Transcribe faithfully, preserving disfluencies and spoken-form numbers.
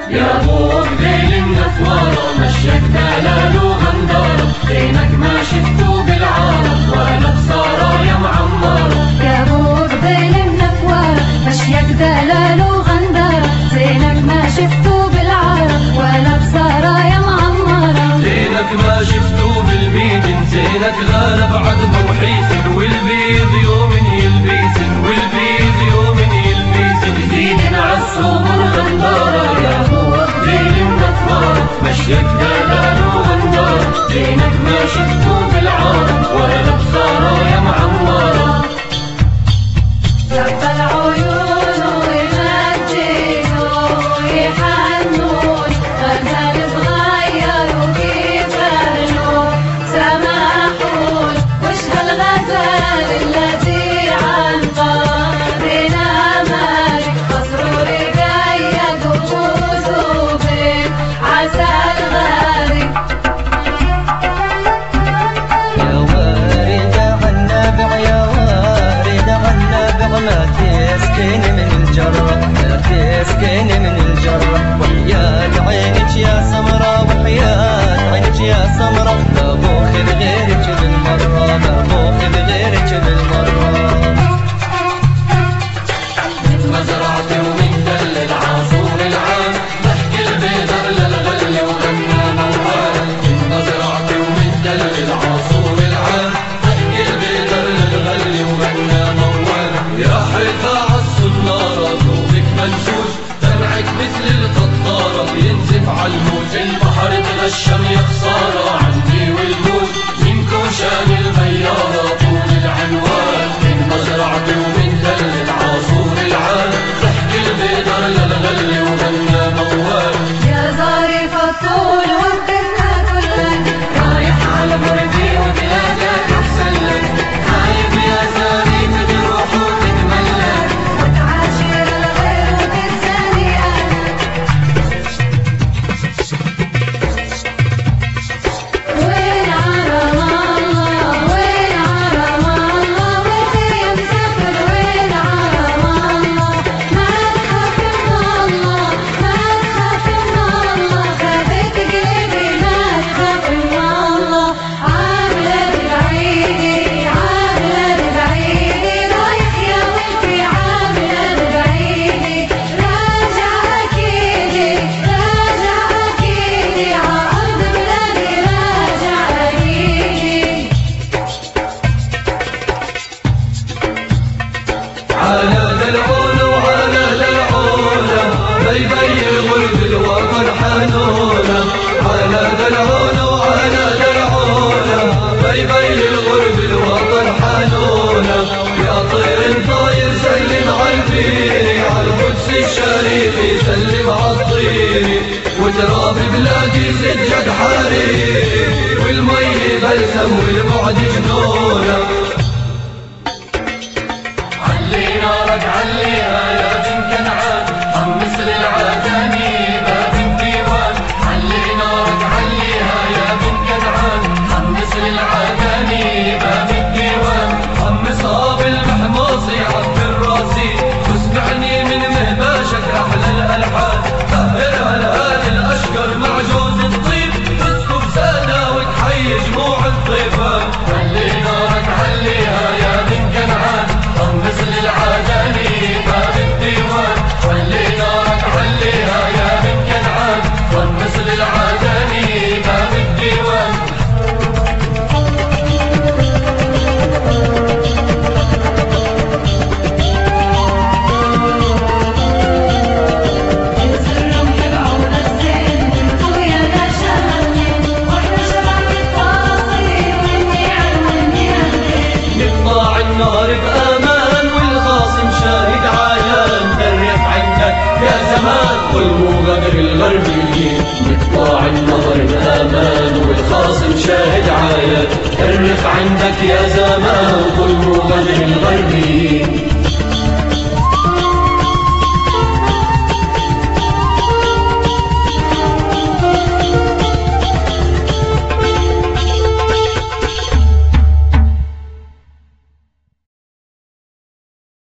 يا ابو قبيل النفوارة مشيك دلال وغندارة، زينك ما شفتو بالعالم ولا بصارة يا معمارة. يا ابو قبيل النفوارة مشيك دلال وغندارة، زينك ما شفتو بالعالم ولا بصارة يا معمارة. زينك ما شفتو بالميدن، زينك غالب عدم وحيسن، والبيض يوم يلبيسن، والبيض يوم يلبيسن، زيدن عالصوم الغندارة. يا ابو قبيل النفوارة مشيك دلال وغندارة، زينك ما شفتو بالعالم ولا بصارة يا معمارة. زب العيون ويمجدون ويحنون، غزل صغير وكيف مجنون، سماحون وش هالغزل الذي عن قلبنا مالك، مسرور قيد وفوز بين عسى الغالي. يا وارد عنابع يا وارد عنابع، ما تسكن من الجرة ما تسكن من الجرة، وحياة عينك يا سمرة وحياة عينك يا سمرة، ما باخذ غيرك بالمرة ما باخذ غيرك بالمرة. مزرعتي ومن دل العاصور العام، ضحك البيضر للغل وغنى موال. مزرعتي ومن دل العاصور العام، ضحك البيضر للغل وغنى موال. يا حيطة عالصنارة ذوقك منشوش، دمعك مثل القطارة بينزف عالموج، البحر تغشم يا خسارة عني والموج، من كوشان الغيارة طول العنوان. من مزرعتي ومن دل العاصور العام، ضحك البيضر للغل وغنى موال. يا ظريف الطول وبدنا كلك، رايح على بردي وبلادك احسن لك، خايف يا ظريف تروح وتتملك، وتعاشر الغير وتنساني أنا. وين عرم الله وين عرم الله، وين مسافر وين عرم الله، ما تخاف من الله ما تخاف من الله، خافت قلبي ما تخاف من الله. عاملة بعيدي عاملة بعيدي، رايح يا ولدي عاملة بعيدي، راجع أكيدي راجع أكيدي، عأرض بلادي راجع أكيدي. على دلعون وعلى دلعونة، بيبي الغرب الوطن حنونة. على دلعون وعلى دلعونة، بيبي الغرب الوطن حنونة. يا طير طاير سلم عالفيري، عالقدس الشريف يسلم عالطيري، وتراب بلادي سجد حريري، والمي بلسم والبعد جنونة. علي نارك عليها يا بن كنعان، حمس للعداني باب الديوان. علي نارك عليها يا بن كنعان، حمس للعداني باب الديوان. حمسها بالمحماصي عبر راسي، واسمعني من مهباشك احلى الالحان. طهرها الهادي الاشقر مع جوز الطيب، تسكب ساده وتحيي جموع الضيفان. علي نارك عليها يا بن كنعان، حمس للعداني باب الديوان. علي نارك عليها يا بن كنعان، حمس للعداني باب الديوان. يسرهم يبعون الزين ويا نشامي، واحنا شباب الطاغي والنعم والنعم. يطلع النار بأمان والخاصم شاهد عيان، درف عندك يا زمان والمغادر الغربيين. يطلع النار بأمان والخاصم شاهد عيان، درف عندك يا زمان والمغادر الغربيين.